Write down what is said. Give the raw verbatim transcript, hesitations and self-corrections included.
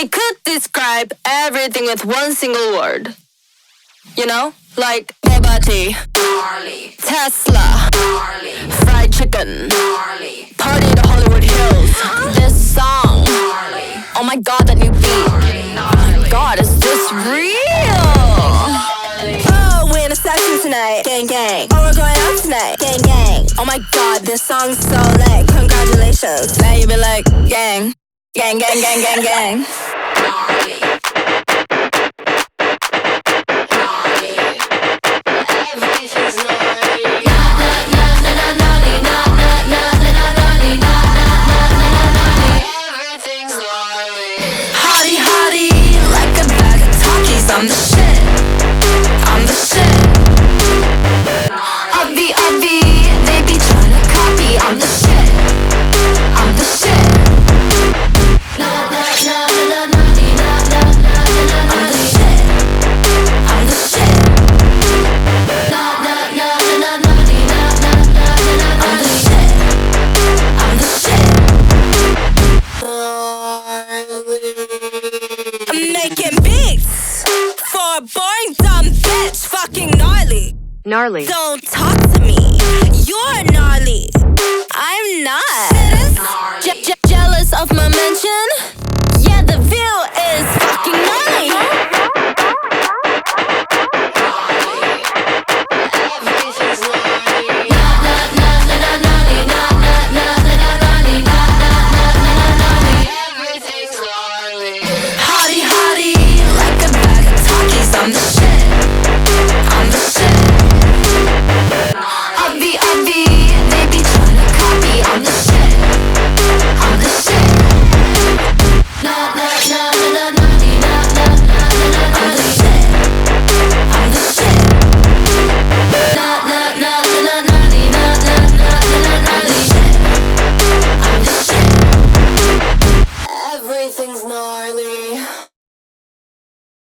they could describe everything with one single word. You know? Like Bugatti, gnarly. Tesla, Gnarly. fried chicken, Gnarly. party to Hollywood Hills. This song, Gnarly. oh my god, that new beat. Oh my god, is this real? Oh, we're in a session tonight, gang gang. Oh, we're going out tonight, gang gang. Oh my god, this song's so lit, congratulations. Now you be like, gang, gang, gang, gang, gang, gang. Gnarly. Gnarly. Everything's gnarly. Na na na na na gnarly. Na na na na na gnarly. Na na na na na gnarly. Everything's gnarly. Hottie, hottie, like a bag of Takis. I'm the shit, I'm the shit. Ugly, ugly, they be tryna copy. I'm the shit, I'm the shit. Na na na na na gnarly. Na na na na na I'm the gnarly. shit, I'm the shit. Na na na na na gnarly. Na na na na na I'm the gnarly. shit, I'm the shit. I'm making beats for a boring dumb bitch, fucking gnarly. Gnarly. Don't talk to me, you're gnarly. I'm not. Gnarly. Je- je- jealous of my mention?